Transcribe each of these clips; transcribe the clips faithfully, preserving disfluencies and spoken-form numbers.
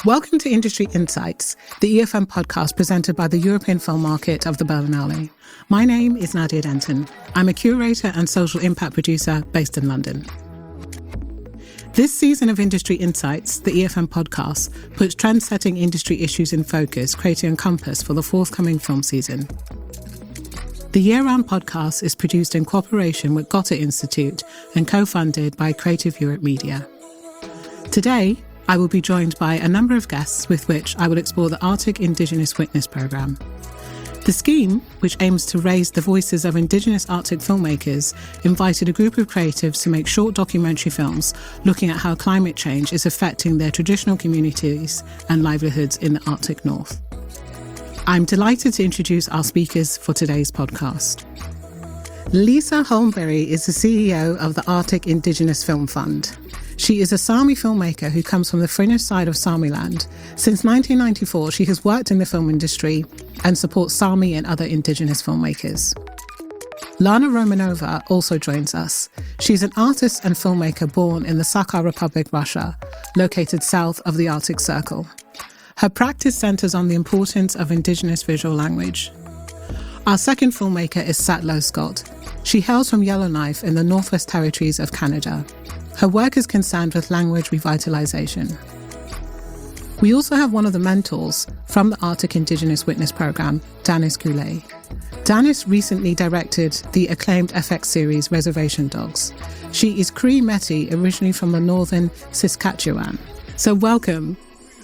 Welcome to Industry Insights, the E F M podcast presented by the European Film Market of the Berlinale. My name is Nadia Denton. I'm a curator and social impact producer based in London. This season of Industry Insights, the E F M podcast, puts trend-setting industry issues in focus, creating a compass for the forthcoming film season. The year-round podcast is produced in cooperation with Goethe Institute and co-funded by Creative Europe Media. Today, I will be joined by a number of guests with which I will explore the Arctic Indigenous Witness Programme. The scheme, which aims to raise the voices of Indigenous Arctic filmmakers, invited a group of creatives to make short documentary films looking at how climate change is affecting their traditional communities and livelihoods in the Arctic North. I'm delighted to introduce our speakers for today's podcast. Lisa Holmberg is the C E O of the Arctic Indigenous Film Fund. She is a Sami filmmaker who comes from the Finnish side of Samiland. Since nineteen ninety-four, she has worked in the film industry and supports Sami and other Indigenous filmmakers. Lana Romanova also joins us. She's an artist and filmmaker born in the Sakha Republic, Russia, located south of the Arctic Circle. Her practice centres on the importance of Indigenous visual language. Our second filmmaker is Satlo Scott. She hails from Yellowknife in the Northwest Territories of Canada. Her work is concerned with language revitalisation. We also have one of the mentors from the Arctic Indigenous Witness Programme, Danis Goulet. Danis recently directed the acclaimed F X series Reservation Dogs. She is Cree Métis, originally from the northern Saskatchewan. So welcome.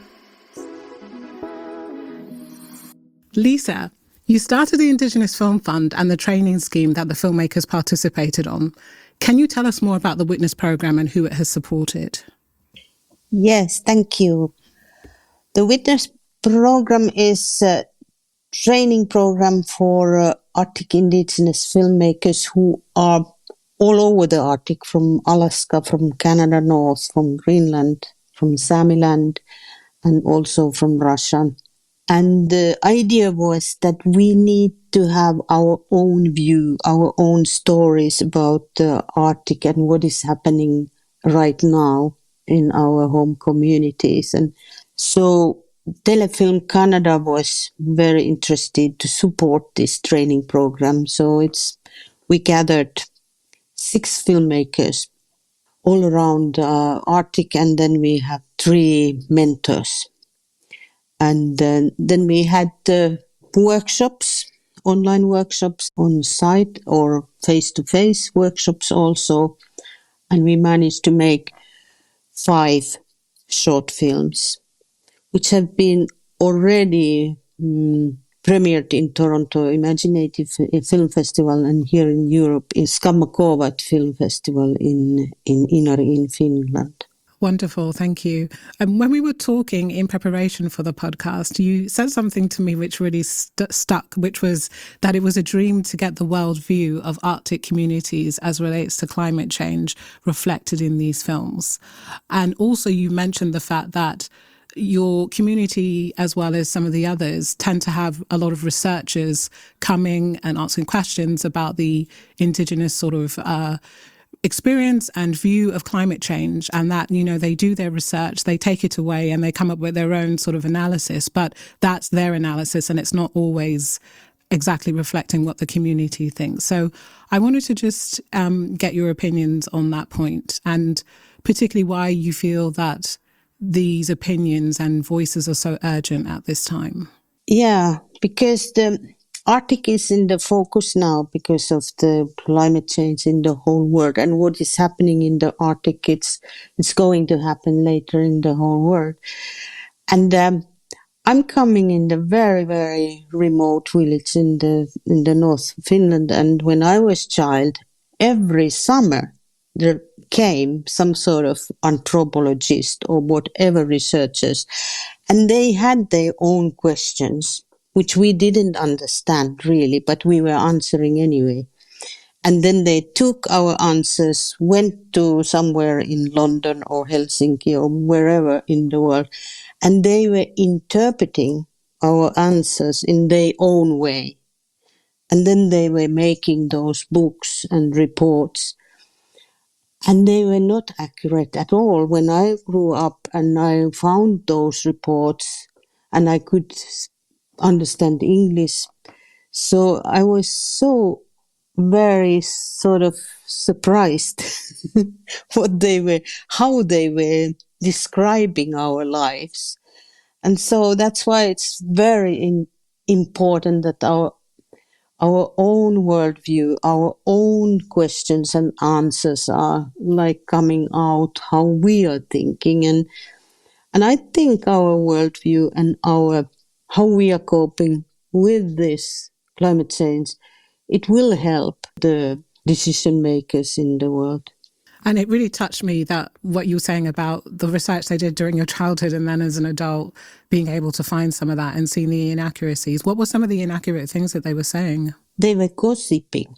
Lisa, you started the Indigenous Film Fund and the training scheme that the filmmakers participated on. Can you tell us more about the Witness Programme and who it has supported? Yes, thank you. The Witness Programme is a training program for uh, Arctic Indigenous filmmakers who are all over the Arctic, from Alaska, from Canada North, from Greenland, from Samiland, and also from Russia. And the idea was that we need to have our own view, our own stories about the Arctic and what is happening right now in our home communities. And so Telefilm Canada was very interested to support this training program. So it's we gathered six filmmakers all around uh, Arctic, and then we have three mentors. And uh, then we had uh, workshops, online workshops on site or face-to-face workshops also. And we managed to make five short films, which have been already um, premiered in Toronto Imaginative Film Festival, and here in Europe is Skammakovat Film Festival in, in Inari in Finland. Wonderful, thank you. And when we were talking in preparation for the podcast, you said something to me which really st- stuck, which was that it was a dream to get the world view of Arctic communities as relates to climate change reflected in these films. And also you mentioned the fact that your community, as well as some of the others, tend to have a lot of researchers coming and asking questions about the Indigenous sort of uh experience and view of climate change, and that, you know, they do their research, they take it away and they come up with their own sort of analysis, but that's their analysis and it's not always exactly reflecting what the community thinks. So I wanted to just um, get your opinions on that point, and particularly why you feel that these opinions and voices are so urgent at this time. Yeah, because the Arctic is in the focus now because of the climate change in the whole world, and what is happening in the Arctic, it's it's going to happen later in the whole world. And um, I'm coming in the very, very remote village in the in the North Finland, and when I was child, every summer there came some sort of anthropologist or whatever researchers, and they had their own questions, which we didn't understand really, but we were answering anyway. And then they took our answers, went to somewhere in London or Helsinki or wherever in the world, and they were interpreting our answers in their own way. And then they were making those books and reports. And they were not accurate at all. When I grew up and I found those reports and I could understand English, so I was so very sort of surprised what they were, how they were describing our lives. And so that's why it's very in, important that our our own worldview, our own questions and answers are like coming out how we are thinking. And and I think our worldview and our how we are coping with this climate change, it will help the decision makers in the world. And it really touched me that what you were saying about the research they did during your childhood and then as an adult, being able to find some of that and seeing the inaccuracies. What were some of the inaccurate things that they were saying? They were gossiping.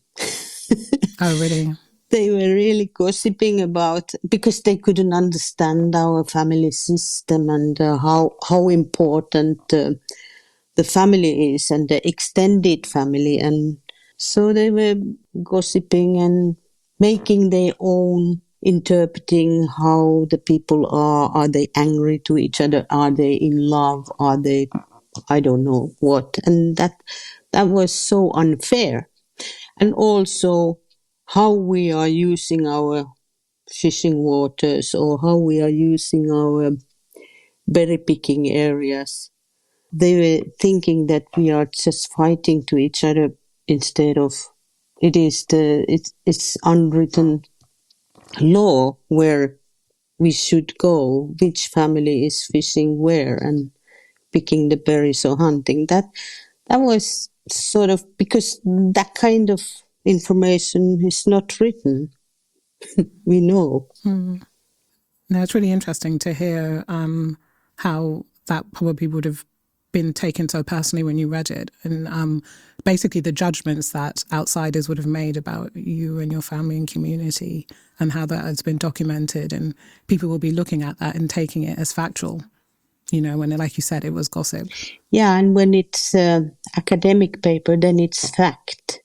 Oh, really? They were really gossiping about, because they couldn't understand our family system and uh, how how important uh, the family is and the extended family. And so they were gossiping and making their own, interpreting how the people are. Are they angry to each other? Are they in love? Are they, I don't know what. And that that was so unfair. And also how we are using our fishing waters or how we are using our berry picking areas. They were thinking that we are just fighting to each other instead of it is the it's it's unwritten law where we should go, which family is fishing where and picking the berries or hunting. That that was sort of because that kind of information is not written. We know. Mm. No, it's really interesting to hear um, how that probably would have been taken so personally when you read it, and um, basically the judgments that outsiders would have made about you and your family and community, and how that has been documented, and people will be looking at that and taking it as factual. You know, when, like you said, it was gossip. Yeah, and when it's uh, academic paper, then it's fact.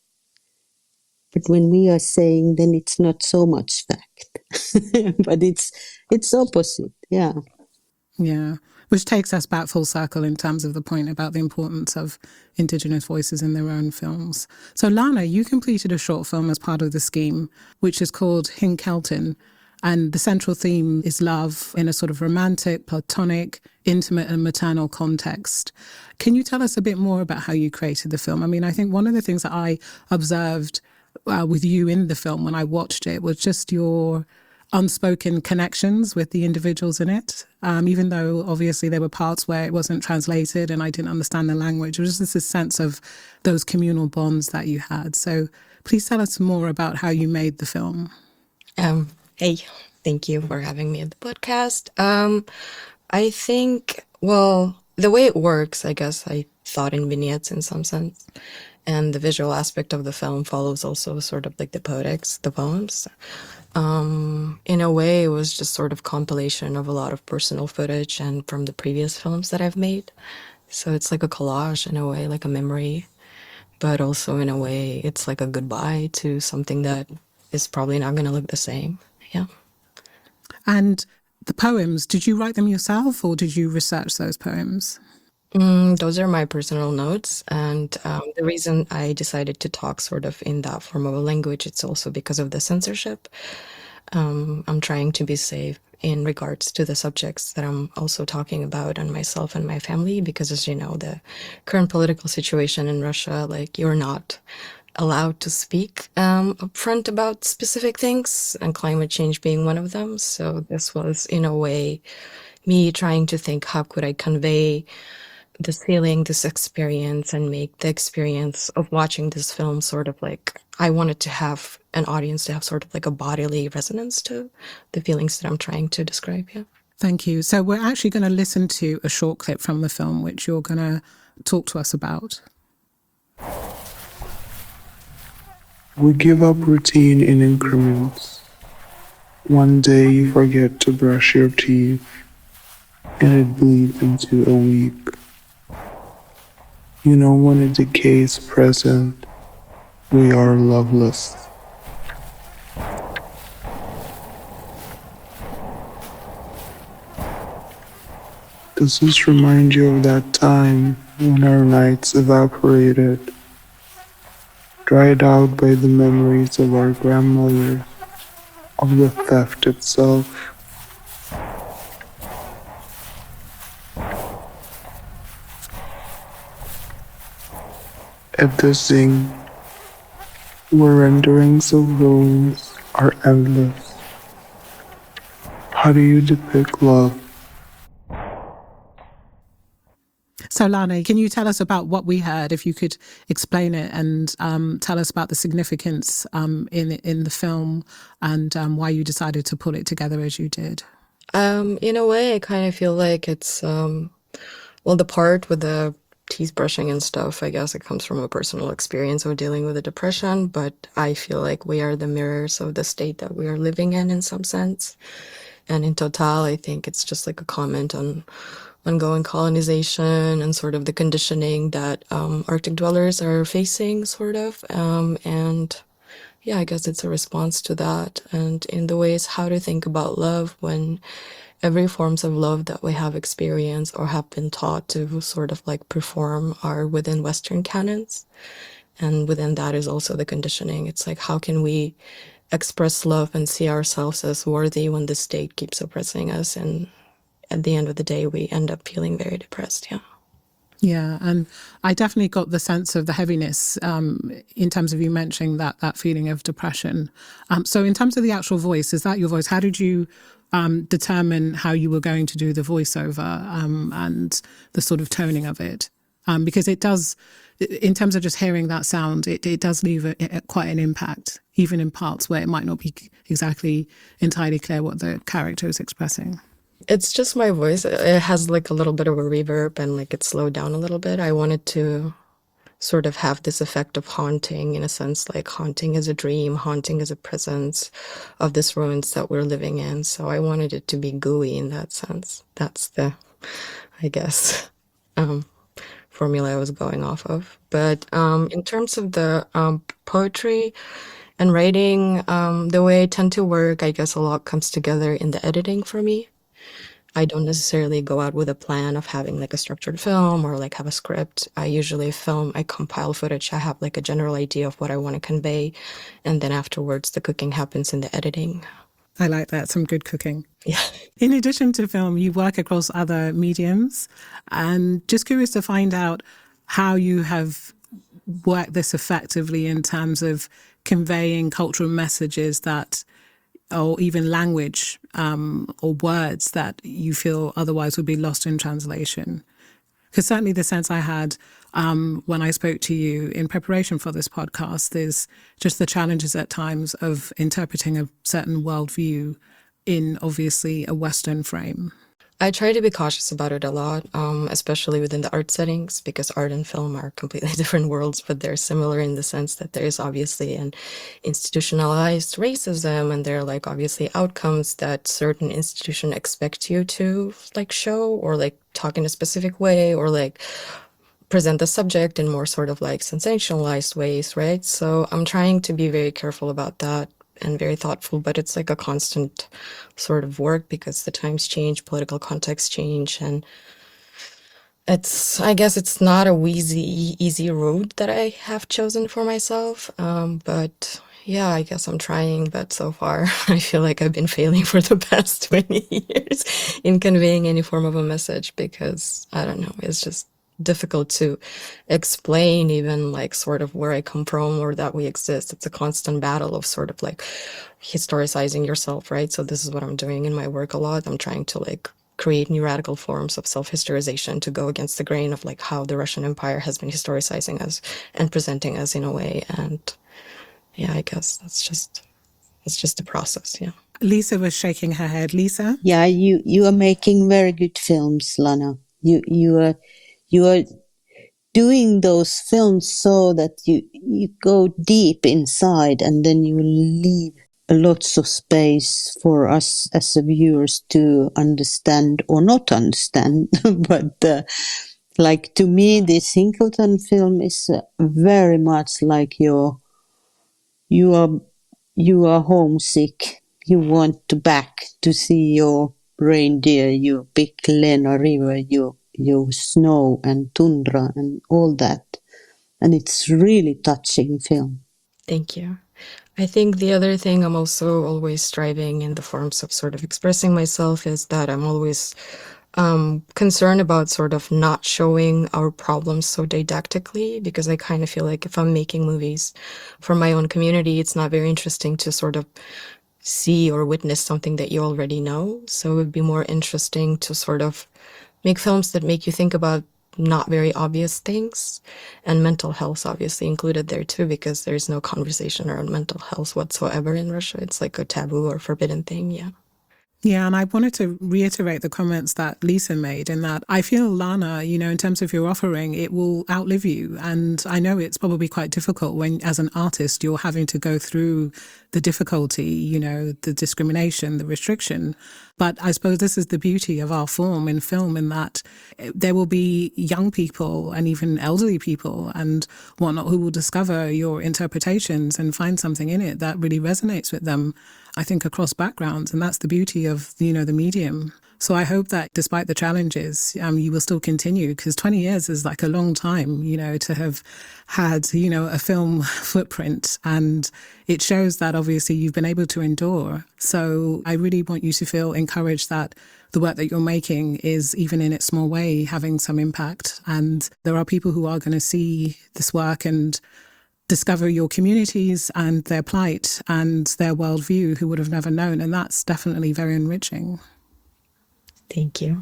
But when we are saying, then it's not so much fact, but it's it's opposite. Yeah. Yeah, which takes us back full circle in terms of the point about the importance of Indigenous voices in their own films. So Lana, you completed a short film as part of the scheme, which is called Hinkelton. And the central theme is love in a sort of romantic, platonic, intimate and maternal context. Can you tell us a bit more about how you created the film? I mean, I think one of the things that I observed uh, with you in the film when I watched it was just your unspoken connections with the individuals in it, um, even though obviously there were parts where it wasn't translated and I didn't understand the language. It was just this sense of those communal bonds that you had. So please tell us more about how you made the film. Um, hey, thank you for having me at the podcast. Um, I think, well, the way it works, I guess I thought in vignettes in some sense. And the visual aspect of the film follows also sort of like the poetics, the poems. Um, in a way, it was just sort of compilation of a lot of personal footage and from the previous films that I've made. So it's like a collage in a way, like a memory, but also in a way, it's like a goodbye to something that is probably not going to look the same. Yeah. And the poems, did you write them yourself or did you research those poems? Mm, those are my personal notes. And um, the reason I decided to talk sort of in that form of a language, it's also because of the censorship. Um, I'm trying to be safe in regards to the subjects that I'm also talking about and myself and my family, because as you know, the current political situation in Russia, like you're not allowed to speak um, upfront about specific things, and climate change being one of them. So this was, in a way, me trying to think, how could I convey this feeling, this experience, and make the experience of watching this film sort of like, I wanted to have an audience to have sort of like a bodily resonance to the feelings that I'm trying to describe. Yeah. Thank you. So we're actually going to listen to a short clip from the film, which you're going to talk to us about. We give up routine in increments. One day you forget to brush your teeth, and it bleeds into a week. You know, when a decay is present, we are loveless. Does this remind you of that time when our nights evaporated, dried out by the memories of our grandmothers, of the theft itself? At this thing, where renderings of those are endless, how do you depict love? So, Lana, can you tell us about what we heard, if you could explain it, and um, tell us about the significance um, in in the film and um, why you decided to pull it together as you did? Um, in a way, I kind of feel like it's, um, well, the part with the teeth brushing and stuff, I guess it comes from a personal experience of dealing with a depression, but I feel like we are the mirrors of the state that we are living in, in some sense. And in total, I think it's just like a comment on ongoing colonization and sort of the conditioning that um, Arctic dwellers are facing, sort of. Um, and yeah, I guess it's a response to that. And in the ways how to think about love when every forms of love that we have experienced or have been taught to sort of like perform are within Western canons. And within that is also the conditioning. It's like, how can we express love and see ourselves as worthy when the state keeps oppressing us? And at the end of the day, we end up feeling very depressed. Yeah. Yeah, and I definitely got the sense of the heaviness um, in terms of you mentioning that that feeling of depression. Um, so in terms of the actual voice, is that your voice? How did you um, determine how you were going to do the voiceover um, and the sort of toning of it? Um, because it does, in terms of just hearing that sound, it, it does leave a, a, quite an impact, even in parts where it might not be exactly entirely clear what the character is expressing. It's just my voice. It has like a little bit of a reverb and like it's slowed down a little bit. I wanted to sort of have this effect of haunting, in a sense, like haunting as a dream, haunting as a presence of this ruins that we're living in. So I wanted it to be gooey in that sense. That's the, I guess, um, formula I was going off of. But um, in terms of the um, poetry and writing, um, the way I tend to work, I guess a lot comes together in the editing for me. I don't necessarily go out with a plan of having like a structured film or like have a script. I usually film, I compile footage. I have like a general idea of what I want to convey. And then afterwards, the cooking happens in the editing. I like that. Some good cooking. Yeah. In addition to film, you work across other mediums. And just curious to find out how you have worked this effectively in terms of conveying cultural messages that, or even language um, or words that you feel otherwise would be lost in translation. Because certainly the sense I had um, when I spoke to you in preparation for this podcast is just the challenges at times of interpreting a certain worldview in obviously a Western frame. I try to be cautious about it a lot, um, especially within the art settings, because art and film are completely different worlds, but they're similar in the sense that there is obviously an institutionalized racism, and there are like obviously outcomes that certain institutions expect you to like show or like talk in a specific way or like present the subject in more sort of like sensationalized ways, right? So I'm trying to be very careful about that and very thoughtful, but it's like a constant sort of work because the times change, political contexts change, and it's, I guess it's not a easy, easy road that I have chosen for myself. Um, but yeah, I guess I'm trying, but so far I feel like I've been failing for the past twenty years in conveying any form of a message because, I don't know, it's just difficult to explain even like sort of where I come from or that we exist. It's a constant battle of sort of like historicizing yourself, right? So this is what I'm doing in my work a lot. I'm trying to like create new radical forms of self-historization to go against the grain of like how the Russian Empire has been historicizing us and presenting us in a way. And yeah, I guess that's just, it's just a process, yeah. Lisa was shaking her head. Lisa? Yeah, you, you are making very good films, Lana. You, you are, you are doing those films so that you, you go deep inside and then you leave lots of space for us as the viewers to understand or not understand. But uh, like to me, this Hinkleton film is uh, very much like your, you are, you are homesick. You want to back to see your reindeer, your big Lena River, your, your snow and tundra and all that. And it's really touching film. Thank you. I think the other thing I'm also always striving in the forms of sort of expressing myself is that I'm always um, concerned about sort of not showing our problems so didactically, because I kind of feel like if I'm making movies for my own community, it's not very interesting to sort of see or witness something that you already know. So it would be more interesting to sort of make films that make you think about not very obvious things, and mental health obviously included there too, because there's no conversation around mental health whatsoever in Russia. It's like a taboo or forbidden thing. Yeah. Yeah, and I wanted to reiterate the comments that Lisa made, in that I feel, Lana, you know, in terms of your offering, it will outlive you. And I know it's probably quite difficult when, as an artist, you're having to go through the difficulty, you know, the discrimination, the restriction. But I suppose this is the beauty of our form in film, in that there will be young people and even elderly people and whatnot who will discover your interpretations and find something in it that really resonates with them, I think, across backgrounds. And that's the beauty of, you know, the medium. So I hope that despite the challenges, um, you will still continue, because twenty years is like a long time, you know, to have had, you know, a film footprint. And it shows that obviously you've been able to endure. So I really want you to feel encouraged that the work that you're making is, even in its small way, having some impact. And there are people who are going to see this work and discover your communities and their plight and their worldview who would have never known. And that's definitely very enriching. Thank you.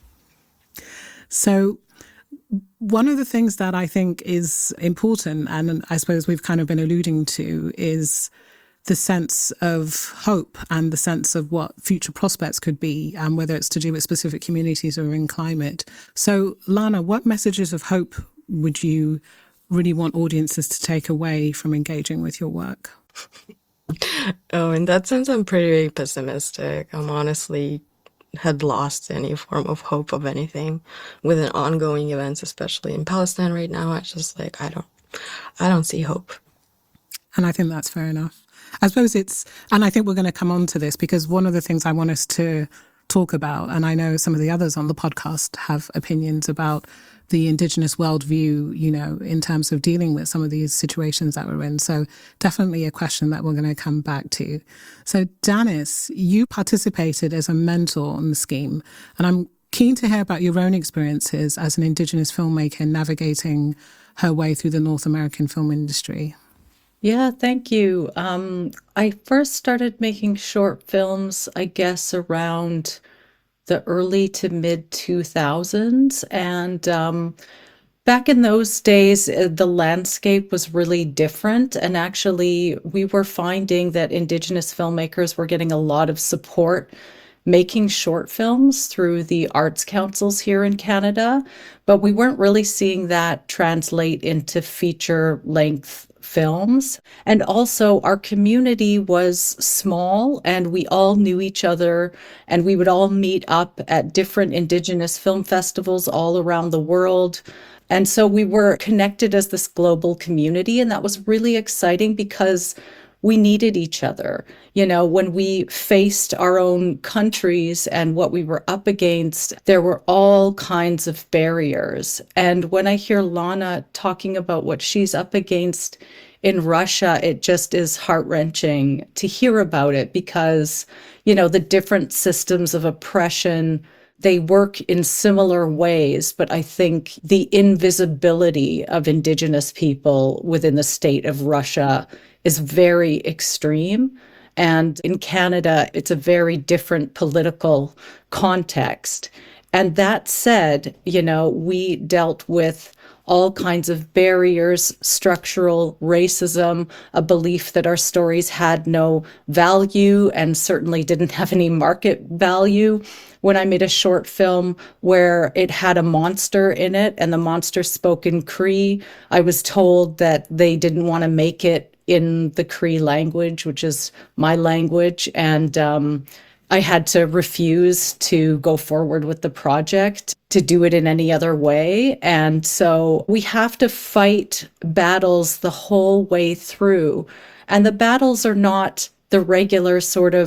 So one of the things that I think is important, and I suppose we've kind of been alluding to, is the sense of hope and the sense of what future prospects could be, and whether it's to do with specific communities or in climate. So, Lana, what messages of hope would you really want audiences to take away from engaging with your work? Oh, in that sense, I'm pretty pessimistic. I'm honestly had lost any form of hope of anything with an ongoing events, especially in Palestine right now. I just like, I don't, I don't see hope. And I think that's fair enough. I suppose it's, and I think we're going to come on to this, because one of the things I want us to talk about, and I know some of the others on the podcast have opinions about the Indigenous worldview, you know, in terms of dealing with some of these situations that we're in. So definitely a question that we're going to come back to. So Danis, you participated as a mentor on the scheme, and I'm keen to hear about your own experiences as an Indigenous filmmaker navigating her way through the North American film industry. Yeah, thank you. Um, I first started making short films, I guess, around the early to mid two thousands. And um, back in those days, uh, the landscape was really different. And actually, we were finding that Indigenous filmmakers were getting a lot of support making short films through the arts councils here in Canada, but we weren't really seeing that translate into feature length films. And also our community was small and we all knew each other, and we would all meet up at different Indigenous film festivals all around the world. And so we were connected as this global community, and that was really exciting because we needed each other. You know, when we faced our own countries and what we were up against, there were all kinds of barriers. And when I hear Lana talking about what she's up against in Russia, it just is heart-wrenching to hear about it, because, you know, the different systems of oppression, they work in similar ways, but I think the invisibility of Indigenous people within the state of Russia is very extreme. And in Canada, it's a very different political context. And that said, you know, we dealt with all kinds of barriers, structural racism, a belief that our stories had no value and certainly didn't have any market value. When I made a short film where it had a monster in it and the monster spoke in Cree, I was told that they didn't want to make it in the Cree language, which is my language. And um, I had to refuse to go forward with the project, to do it in any other way. And so we have to fight battles the whole way through. And the battles are not the regular sort of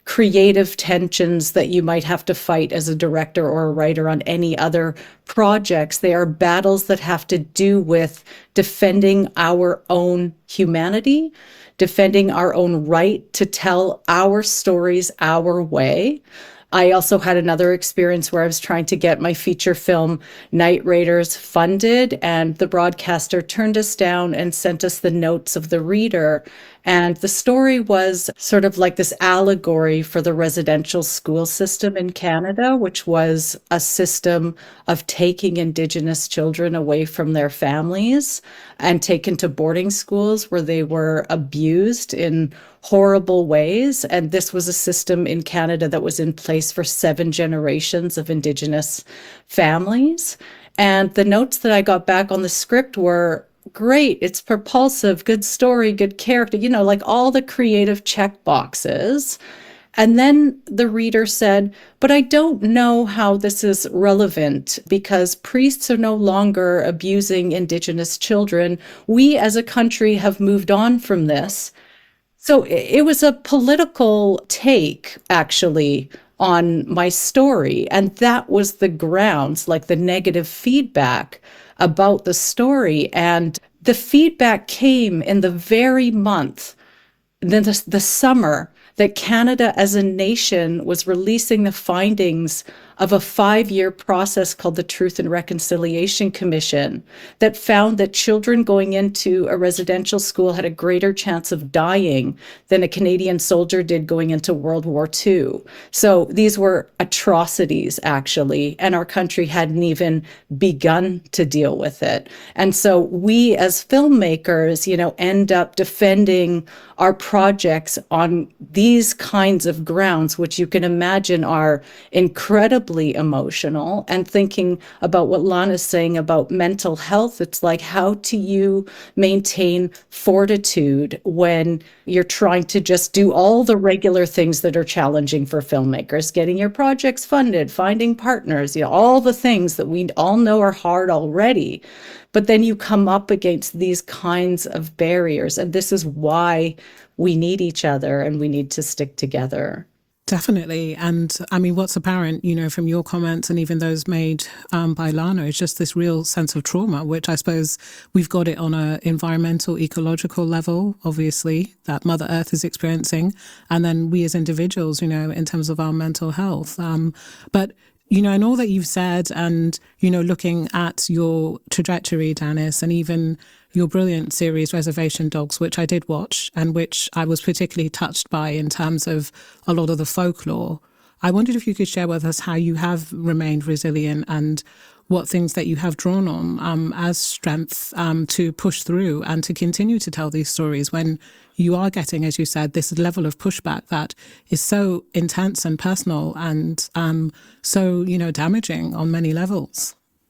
creative tensions that you might have to fight as a director or a writer on any other projects. They are battles that have to do with defending our own humanity, defending our own right to tell our stories our way. I also had another experience where I was trying to get my feature film Night Raiders funded, and the broadcaster turned us down and sent us the notes of the reader. And the story was sort of like this allegory for the residential school system in Canada, which was a system of taking Indigenous children away from their families and taken to boarding schools where they were abused in horrible ways. And this was a system in Canada that was in place for seven generations of Indigenous families. And the notes that I got back on the script were, great, it's propulsive, good story, good character, you know, like all the creative check boxes. And then the reader said, but I don't know how this is relevant because priests are no longer abusing Indigenous children. We as a country have moved on from this. So it was a political take, actually, on my story. And that was the grounds, like the negative feedback about the story. And the feedback came in the very month, then the, the summer, that Canada as a nation was releasing the findings of a five-year process called the Truth and Reconciliation Commission that found that children going into a residential school had a greater chance of dying than a Canadian soldier did going into World War Two. So these were atrocities, actually, and our country hadn't even begun to deal with it. And so we as filmmakers, you know, end up defending our projects on these kinds of grounds, which you can imagine are incredibly emotional, and thinking about what Lana's saying about mental health. It's like, how do you maintain fortitude when you're trying to just do all the regular things that are challenging for filmmakers, getting your projects funded, finding partners, you know, all the things that we all know are hard already. But then you come up against these kinds of barriers. And this is why we need each other and we need to stick together. Definitely. And I mean, what's apparent, you know, from your comments and even those made um, by Lana is just this real sense of trauma, which I suppose we've got it on an environmental, ecological level, obviously, that Mother Earth is experiencing. And then we as individuals, you know, in terms of our mental health. Um, but you know, and all that you've said and, you know, looking at your trajectory, Danis, and even your brilliant series, Reservation Dogs, which I did watch and which I was particularly touched by in terms of a lot of the folklore. I wondered if you could share with us how you have remained resilient and what things that you have drawn on um, as strength um, to push through and to continue to tell these stories when you are getting, as you said, this level of pushback that is so intense and personal and um, so, you know, damaging on many levels.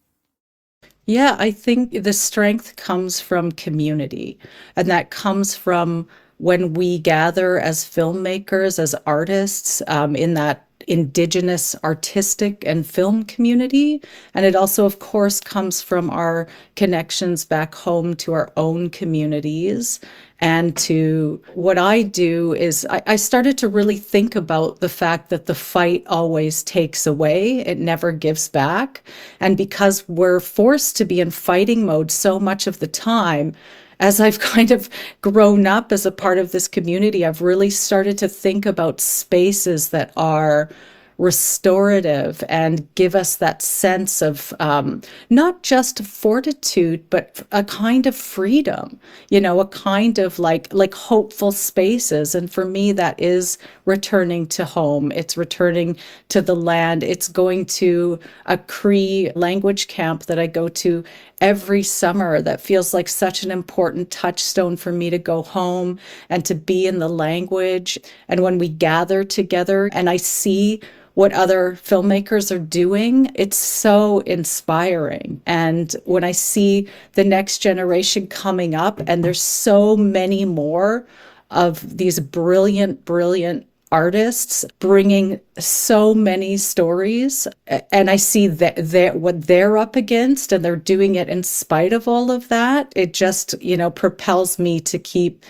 Yeah, I think the strength comes from community, and that comes from when we gather as filmmakers, as artists, um, in that Indigenous artistic and film community. And it also, of course, comes from our connections back home to our own communities. And to what I do is I, I started to really think about the fact that the fight always takes away, it never gives back. And because we're forced to be in fighting mode so much of the time, as I've kind of grown up as a part of this community, I've really started to think about spaces that are restorative and give us that sense of um, not just fortitude, but a kind of freedom, you know, a kind of like like hopeful spaces. And for me, that is returning to home. It's returning to the land. It's going to a Cree language camp that I go to every summer that feels like such an important touchstone for me to go home and to be in the language. And when we gather together and I see what other filmmakers are doing, it's so inspiring. And when I see the next generation coming up, and there's so many more of these brilliant, brilliant artists bringing so many stories, and I see that they're, what they're up against, and they're doing it in spite of all of that, it just, you know, propels me to keep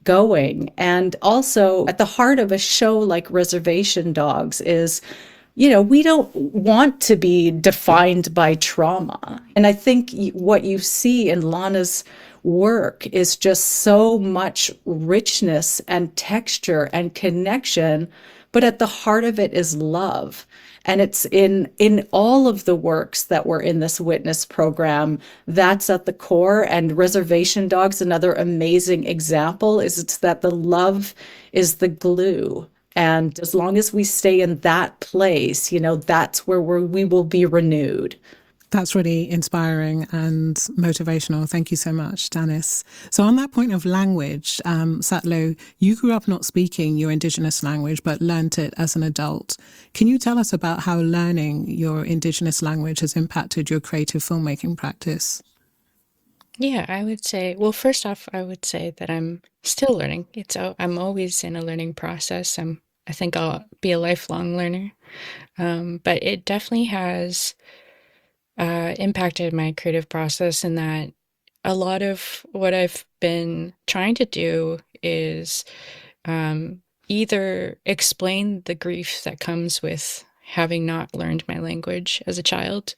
going. And also at the heart of a show like Reservation Dogs is, you know, we don't want to be defined by trauma. And I think what you see in Lana's work is just so much richness and texture and connection, but at the heart of it is love. And it's in in all of the works that were in this witness program, that's at the core. And Reservation Dogs, another amazing example, is it's that the love is the glue. And as long as we stay in that place, you know, that's where we're, we will be renewed. That's really inspiring and motivational. Thank you so much, Danis. So on that point of language, um, Satlo, you grew up not speaking your Indigenous language, but learnt it as an adult. Can you tell us about how learning your Indigenous language has impacted your creative filmmaking practice? Yeah, I would say, well, first off, I would say that I'm still learning. It's a, I'm always in a learning process. I'm, I think I'll be a lifelong learner. Um, but it definitely has uh, impacted my creative process in that a lot of what I've been trying to do is um, either explain the grief that comes with having not learned my language as a child,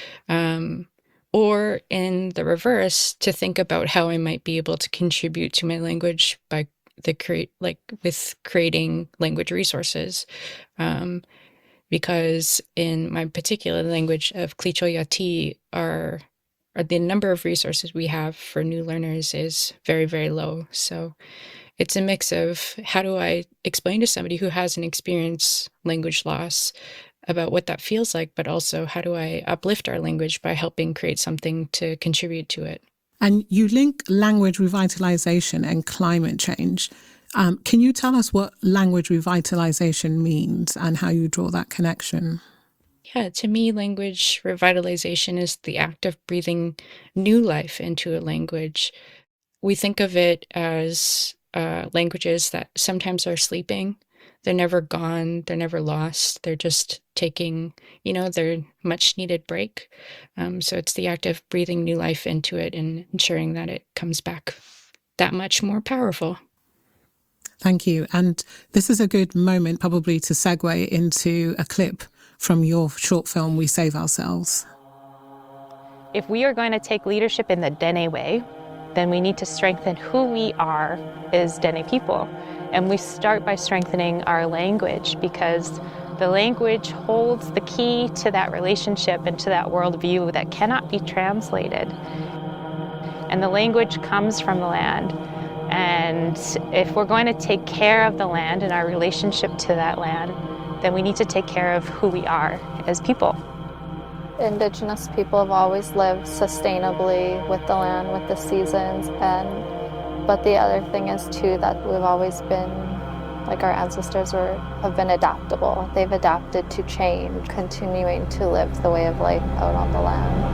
um, or in the reverse, to think about how I might be able to contribute to my language by the create, like with creating language resources. Um, because in my particular language of Clicho Yati, our, or the number of resources we have for new learners is very, very low. So it's a mix of how do I explain to somebody who hasn't experienced language loss about what that feels like, but also how do I uplift our language by helping create something to contribute to it. And you link language revitalization and climate change. Um, can you tell us what language revitalization means and how you draw that connection? Yeah, to me, language revitalization is the act of breathing new life into a language. We think of it as uh, languages that sometimes are sleeping. They're never gone. They're never lost. They're just taking, you know, their much needed break. Um, so it's the act of breathing new life into it and ensuring that it comes back that much more powerful. Thank you. And this is a good moment probably to segue into a clip from your short film, We Save Ourselves. If we are going to take leadership in the Dene way, then we need to strengthen who we are as Dene people. And we start by strengthening our language, because the language holds the key to that relationship and to that worldview that cannot be translated. And the language comes from the land. And if we're going to take care of the land and our relationship to that land, then we need to take care of who we are as people. Indigenous people have always lived sustainably with the land, with the seasons, and but the other thing is too that we've always been, like our ancestors were, have been adaptable. They've adapted to change, continuing to live the way of life out on the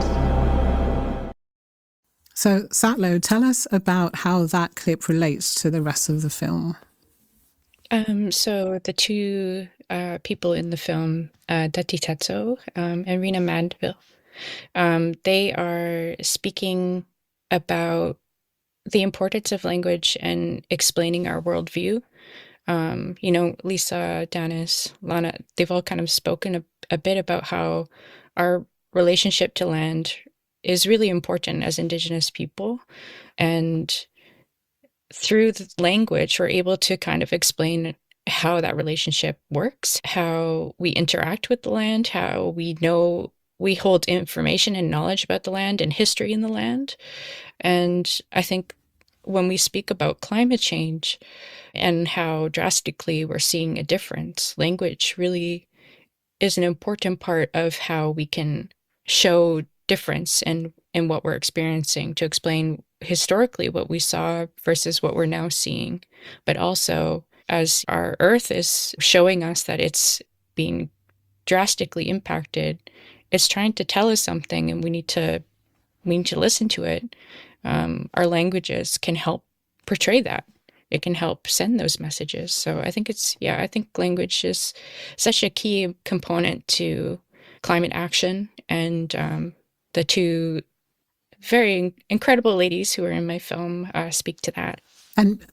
land. So Satlo, tell us about how that clip relates to the rest of the film. Um, so the two uh, people in the film, uh, Dati Tetso um, and Rena Mandeville, um, they are speaking about the importance of language and explaining our worldview. Um, you know, Lisa, Danis, Lana, they've all kind of spoken a, a bit about how our relationship to land is really important as Indigenous people. And through the language, we're able to kind of explain how that relationship works, how we interact with the land, how we know we hold information and knowledge about the land and history in the land. And I think when we speak about climate change and how drastically we're seeing a difference, language really is an important part of how we can show difference in, in what we're experiencing, to explain historically what we saw versus what we're now seeing. But also, as our Earth is showing us that it's being drastically impacted, it's trying to tell us something, and we need to we need to listen to it. Um, our languages can help portray that. It can help send those messages. So I think it's, yeah, I think language is such a key component to climate action. And um, the two very incredible ladies who are in my film uh, speak to that. And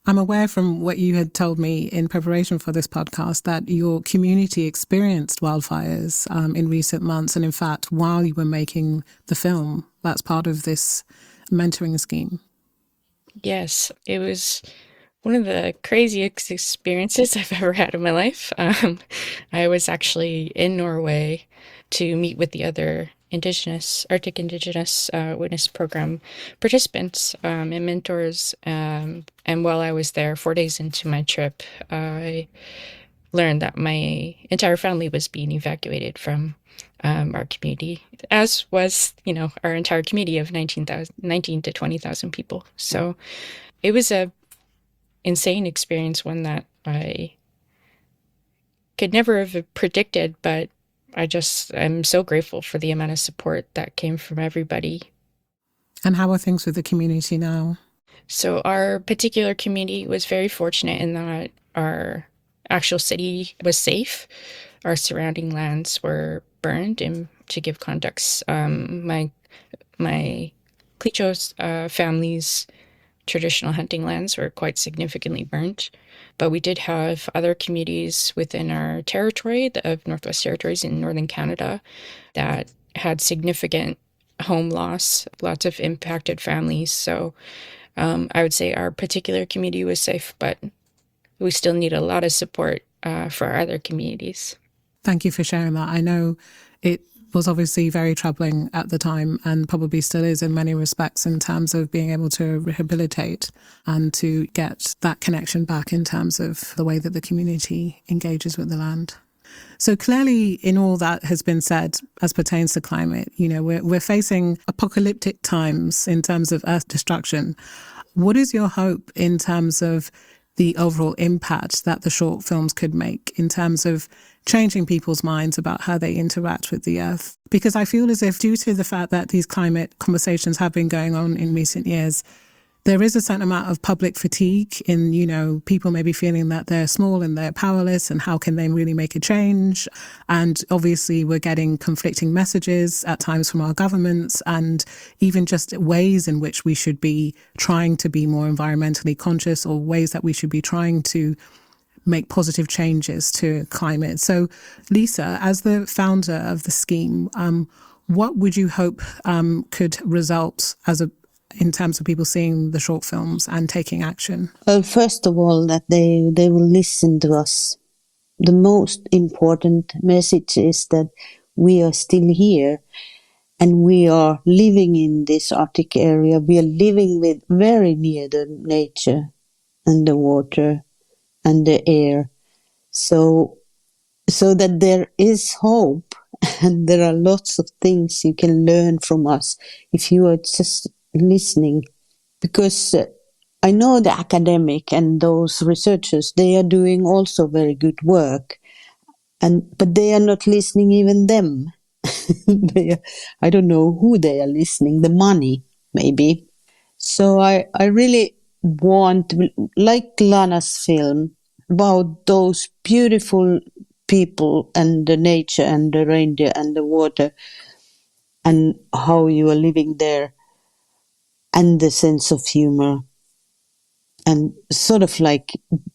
I'm aware from what you had told me in preparation for this podcast that your community experienced wildfires um, in recent months. And in fact, while you were making the film, that's part of this mentoring scheme. Yes, it was one of the craziest experiences I've ever had in my life. Um, I was actually in Norway to meet with the other Indigenous, Arctic Indigenous uh, Witness Program participants um, and mentors. Um, and while I was there, four days into my trip, I learned that my entire family was being evacuated from um, our community, as was, you know, our entire community of nineteen thousand, nineteen to twenty thousand people. So it was a insane experience, one that I could never have predicted, but I just am so grateful for the amount of support that came from everybody. And how are things with the community now? So our particular community was very fortunate in that our actual city was safe. Our surrounding lands were burned. And to give context, um, my my Clichos uh, family's traditional hunting lands were quite significantly burnt. But we did have other communities within our territory, the, of Northwest Territories in northern Canada, that had significant home loss, lots of impacted families. So um, I would say our particular community was safe, but we still need a lot of support uh, for our other communities. Thank you for sharing that. I know it was obviously very troubling at the time and probably still is in many respects in terms of being able to rehabilitate and to get that connection back in terms of the way that the community engages with the land. So clearly in all that has been said as pertains to climate, you know, we're, we're facing apocalyptic times in terms of earth destruction. What is your hope in terms of the overall impact that the short films could make in terms of changing people's minds about how they interact with the earth? Because I feel as if due to the fact that these climate conversations have been going on in recent years, there is a certain amount of public fatigue in, you know, people maybe feeling that they're small and they're powerless and how can they really make a change? And obviously we're getting conflicting messages at times from our governments and even just ways in which we should be trying to be more environmentally conscious or ways that we should be trying to make positive changes to climate. So Lisa, as the founder of the scheme, um, what would you hope um, could result as a in terms of people seeing the short films and taking action? Well, first of all, that they, they will listen to us. The most important message is that we are still here and we are living in this Arctic area. We are living with very near the nature and the water and the air. So, so that there is hope and there are lots of things you can learn from us if you are just listening, because uh, I know the academic and those researchers, they are doing also very good work, and but they are not listening even them. they are, I don't know who they are listening, the money maybe. So I, I really want, like Lana's film, about those beautiful people and the nature and the reindeer and the water and how you are living there, and the sense of humor, and sort of like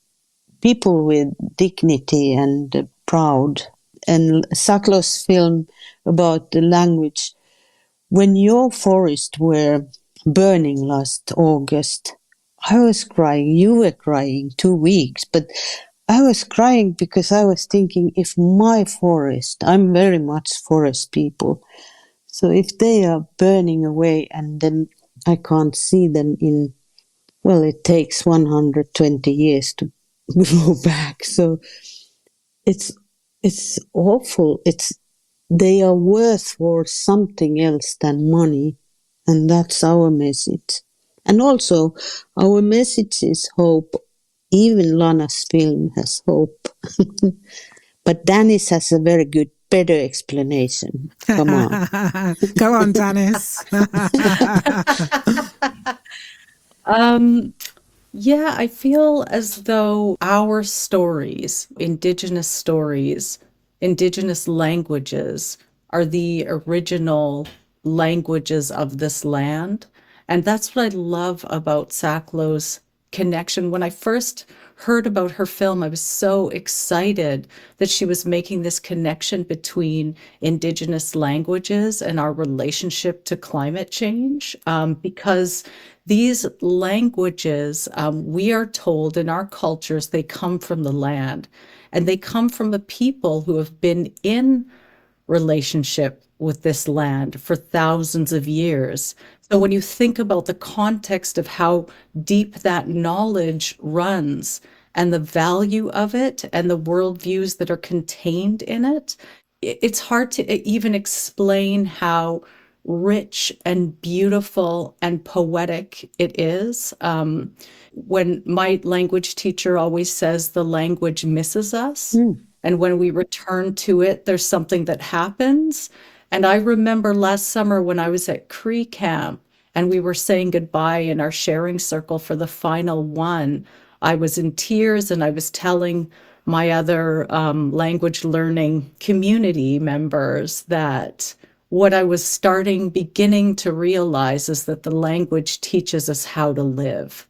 people with dignity and uh, proud. And Saklo's film about the language, when your forests were burning last August, I was crying, you were crying two weeks, but I was crying because I was thinking, if my forest, I'm very much forest people, so if they are burning away and then I can't see them in, well, it takes one hundred twenty years to grow back. So it's it's awful. It's they are worth for something else than money, and that's our message. And also, our message is hope. Even Lana's film has hope. But Dennis has a very good, better explanation. Come on. Go on, Dennis. Um, yeah, I feel as though our stories, Indigenous stories, Indigenous languages, are the original languages of this land. And that's what I love about Saklo's connection. When I first heard about her film, I was so excited that she was making this connection between Indigenous languages and our relationship to climate change, um, because these languages, um, we are told in our cultures, they come from the land, and they come from the people who have been in relationship with this land for thousands of years. So when you think about the context of how deep that knowledge runs and the value of it and the worldviews that are contained in it, it's hard to even explain how rich and beautiful and poetic it is. Um, when my language teacher always says the language misses us, Mm. and when we return to it, there's something that happens. And I remember last summer when I was at Cree Camp and we were saying goodbye in our sharing circle for the final one, I was in tears and I was telling my other um, language learning community members that what I was starting, beginning to realize is that the language teaches us how to live.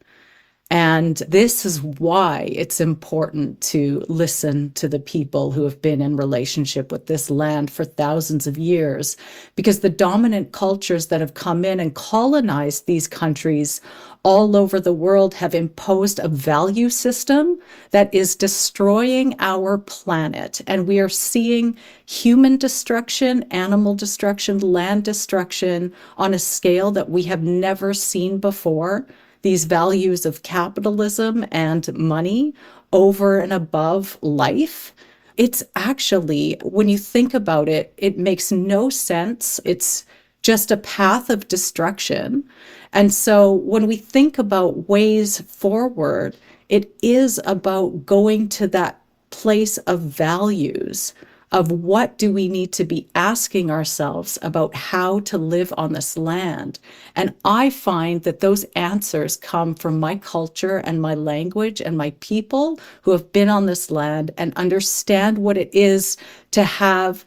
And this is why it's important to listen to the people who have been in relationship with this land for thousands of years, because the dominant cultures that have come in and colonized these countries all over the world have imposed a value system that is destroying our planet. And we are seeing human destruction, animal destruction, land destruction on a scale that we have never seen before. These values of capitalism and money over and above life. It's actually, when you think about it, it makes no sense. It's just a path of destruction. And so when we think about ways forward, it is about going to that place of values, of what do we need to be asking ourselves about how to live on this land. And I find that those answers come from my culture and my language and my people who have been on this land and understand what it is to have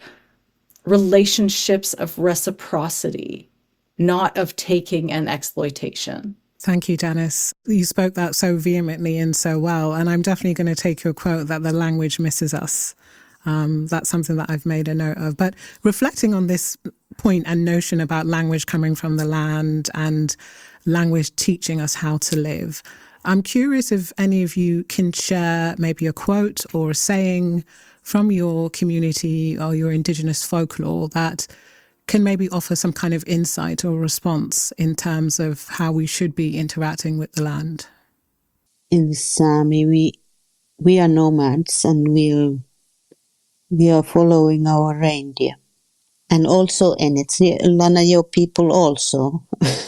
relationships of reciprocity, not of taking and exploitation. Thank you, Dennis. You spoke that so vehemently and so well. And I'm definitely going to take your quote that the language misses us. Um, that's something that I've made a note of. But reflecting on this point and notion about language coming from the land and language teaching us how to live, I'm curious if any of you can share maybe a quote or a saying from your community or your Indigenous folklore that can maybe offer some kind of insight or response in terms of how we should be interacting with the land. In Sami, we we are nomads and we we are following our reindeer. And also, and it's Lanayo people also.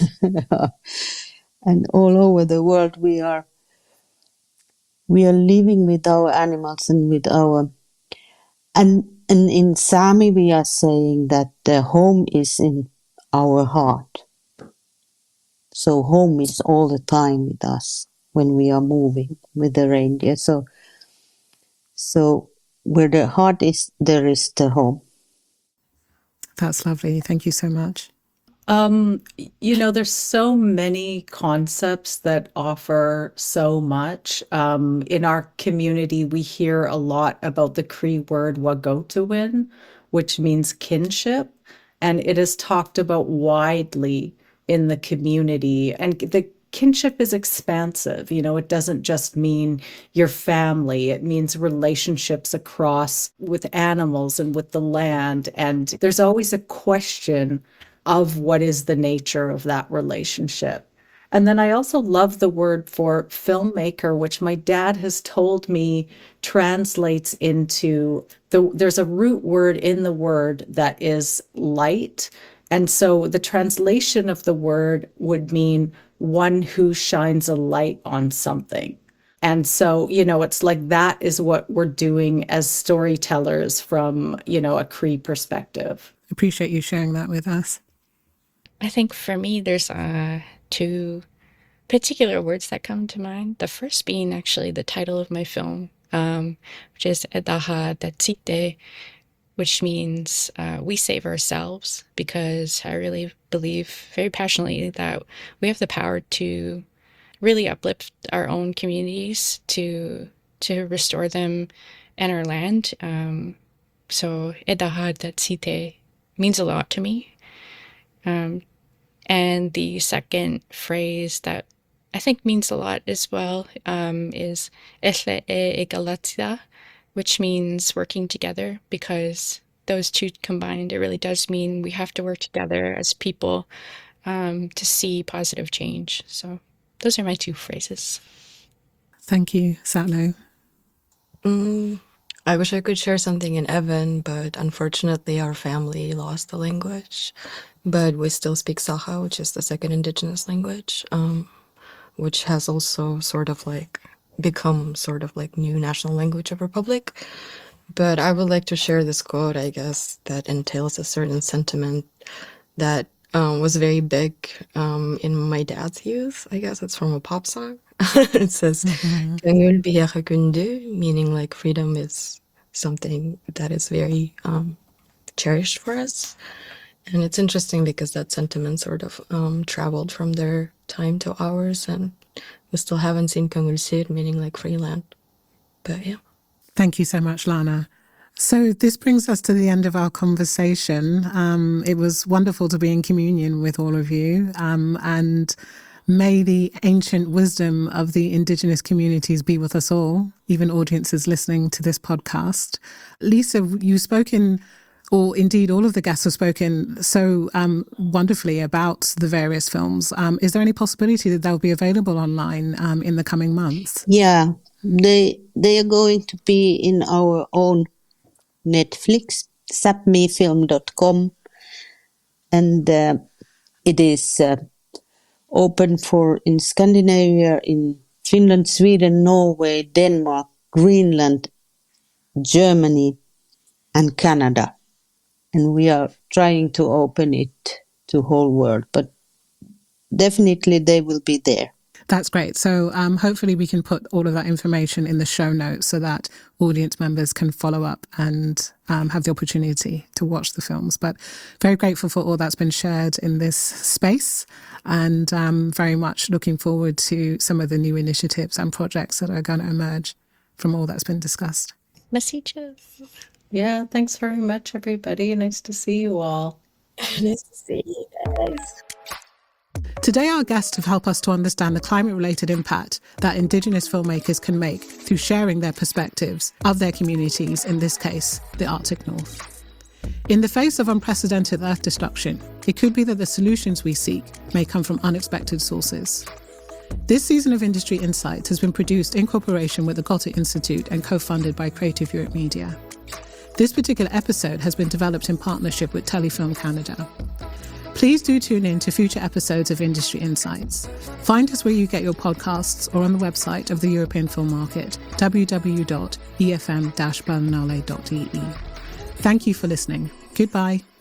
And all over the world we are we are living with our animals and with our and and in Sami we are saying that the home is in our heart. So home is all the time with us when we are moving with the reindeer. So so where the heart is, there is the home. That's lovely. Thank you so much. Um, you know, there's so many concepts that offer so much. Um, in our community, we hear a lot about the Cree word wagotawin, which means kinship, and it is talked about widely in the community. And the kinship is expansive. You know, it doesn't just mean your family. It means relationships across with animals and with the land. And there's always a question of what is the nature of that relationship. And then I also love the word for filmmaker, which my dad has told me translates into the, there's a root word in the word that is light. And so the translation of the word would mean one who shines a light on something. And so, you know, it's like that is what we're doing as storytellers from, you know, a Cree perspective. Appreciate you sharing that with us. I think for me, there's uh, two particular words that come to mind. The first being actually the title of my film, um, which is Edaha Datsite, which means uh, we save ourselves, because I really believe very passionately that we have the power to really uplift our own communities to to restore them and our land. Um, so Edahad that Site means a lot to me. Um, and the second phrase that I think means a lot as well um, is Esle e Egalatia, which means working together, because those two combined, it really does mean we have to work together as people um, to see positive change. So those are my two phrases. Thank you, Satlo. Mm, I wish I could share something in Evan, but unfortunately our family lost the language. But we still speak Saha, which is the second indigenous language, um, which has also sort of like become sort of like new national language of Republic. But I would like to share this quote, I guess, that entails a certain sentiment that um, was very big um, in my dad's youth. I guess it's from a pop song. It says, "Kangul biyaha kundu," meaning like freedom is something that is very um, cherished for us. And it's interesting because that sentiment sort of um, traveled from their time to ours, and we still haven't seen Kangul Sir, meaning like free land. But yeah. Thank you so much, Lana. So this brings us to the end of our conversation. Um, it was wonderful to be in communion with all of you. Um, and may the ancient wisdom of the Indigenous communities be with us all, even audiences listening to this podcast. Lisa, you've spoken, or indeed all of the guests have spoken so um, wonderfully about the various films. Um, is there any possibility that they'll be available online um, in the coming months? Yeah, they they are going to be in our own Netflix, sapmi film dot com, and uh, it is uh, open for in Scandinavia, in Finland, Sweden, Norway, Denmark, Greenland, Germany, and Canada. And we are trying to open it to whole world, but definitely they will be there. That's great. So um, hopefully we can put all of that information in the show notes so that audience members can follow up and um, have the opportunity to watch the films. But very grateful for all that's been shared in this space, and um, very much looking forward to some of the new initiatives and projects that are going to emerge from all that's been discussed. Messages. Yeah, thanks very much, everybody. Nice to see you all. Nice to see you guys. Today, our guests have helped us to understand the climate-related impact that Indigenous filmmakers can make through sharing their perspectives of their communities, in this case, the Arctic North. In the face of unprecedented Earth destruction, it could be that the solutions we seek may come from unexpected sources. This season of Industry Insights has been produced in cooperation with the Goethe Institute and co-funded by Creative Europe Media. This particular episode has been developed in partnership with Telefilm Canada. Please do tune in to future episodes of Industry Insights. Find us where you get your podcasts or on the website of the European Film Market, w w w dot e f m dash berlinale dot e e. Thank you for listening. Goodbye.